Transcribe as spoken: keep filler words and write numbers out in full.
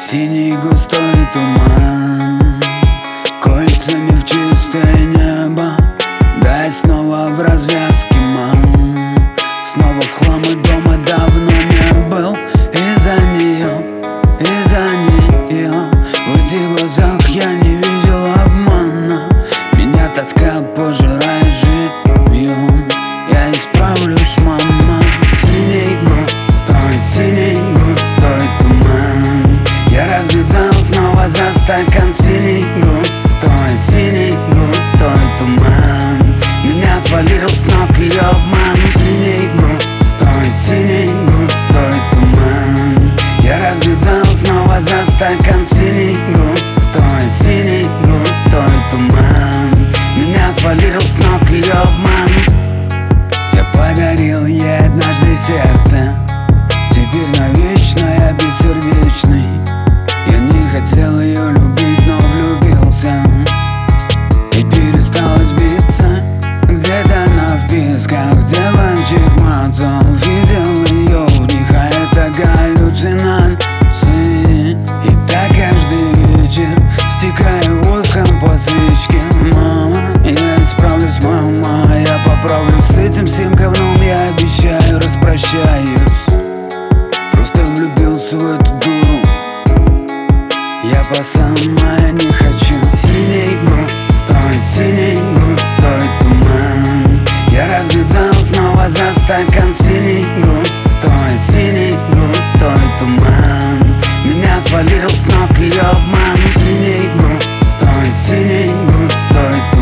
Синий густой туман кольцами в чистое небо. Дай снова в развязке, мам. Снова в хлам и дома давно не был. Из-за нее, из-за нее в этих глазах я не видел обмана. Меня тоска пожирает живьем. Я исправлюсь, мама. Синий густой, синий густой туман. Я развязал снова за стакан. Синий густой, синий густой туман. Меня свалил с ног ее обман. Синий густой, синий густой туман. Я развязал снова за стакан. Синий густой, синий густой туман. Меня свалил с ног ее обман. Я подарил ей однажды сердце, теперь навечно я бессердечный. Я не хотел ее любить, но влюбился и пересталось биться. Где-то она в песках, девочек мацал. Видел ее в них, а это галлюцинации. И так каждый вечер стекаю воском по свечке. Мама, я исправлюсь, мама. Я поправлюсь с этим всем говном, я обещаю, распрощаюсь. Просто влюбился в эту дуру, я по самое не хочу. Синий густой, синий густой туман. Я развязал снова за стакан. Синий густой, синий густой туман. Меня свалил с ног ее обман. Синий густой, синий густой туман.